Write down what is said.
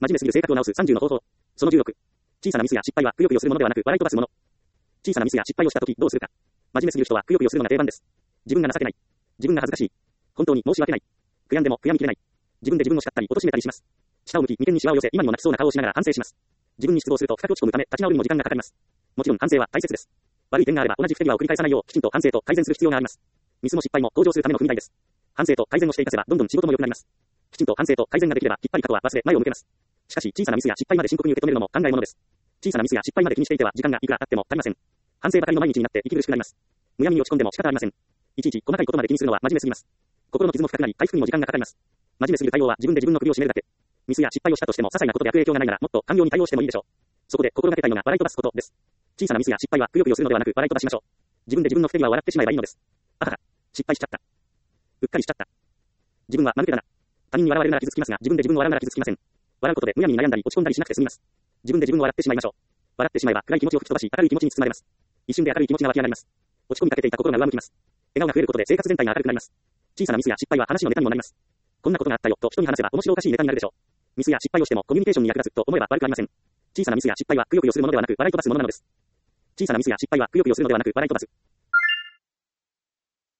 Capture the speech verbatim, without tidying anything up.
真面目すぎる性格を直すさんじゅうの方法。そのじゅうろく。小さなミスや失敗はくよくよするものではなく笑い飛ばすもの。小さなミスや失敗をしたときどうするか。真面目すぎる人はくよくよするのが定番です。自分が情けない。自分が恥ずかしい。本当に申し訳ない。悔やんでも悔やみきれない。自分で自分を叱ったり貶めたりします。下を向き眉間にシワを寄せ今にも泣きそうな顔をしながら反省します。自分に失望すると深く落ち込むため立ち直るにも時間がかかります。もちろん反省は大切です。悪い点があれば同じ不手際を繰り返さないようきちんと反省と改善する必要があります。ミスも失敗も向上するための踏み台です。反省と改善をしていかせばどんどん仕事も良くなります。きちんと反省と改善ができればきっぱり過去は忘れ前を向けます。しかし小さなミスや失敗まで深刻に受け止めるのも考えものです。小さなミスや失敗まで気にしていては時間がいくら経っても足りません。反省ばかりの毎日になって息苦しくなります。むやみに落ち込んでも仕方ありません。いちいち細かいことまで気にするのは真面目すぎます。心の傷も深くなり回復にも時間がかかります。真面目すぎる対応は自分で自分の首を絞めるだけ。ミスや失敗をしたとしても些細なことで悪影響がないならもっと寛容に対応してもいいでしょう。そこで心がけたいのが笑い飛ばすことです。小さなミスや失敗はくよくよするのではなく笑い飛ばしましょう。自分で自分の不手際を笑ってしまえばいいのです。あはは、失敗しちゃった。うっかりしちゃった。自分は間抜けだな。他人に笑われるなら傷つきますが自分で自分を笑うなら傷つきません。笑うことでむやみに悩んだり落ち込んだりしなくて済みます。自分で自分を笑ってしまいましょう。笑ってしまえば暗い気持ちを吹き飛ばし明るい気持ちに包まれます。一瞬で明るい気持ちが湧き上がります。落ち込みかけていた心が上向きます。笑顔が増えることで生活全体が明るくなります。小さなミスや失敗は話のネタにもなります。こんなことがあったよと人に話せば面白おかしいネタになるでしょう。ミスや失敗をしてもコミュニケーションに役立つと思えば悪くありません。小さなミスや失敗はくよくよするものではなく笑い飛ばすものなのです。小さなミスや失敗はくよくよするのではなく笑い飛ばす。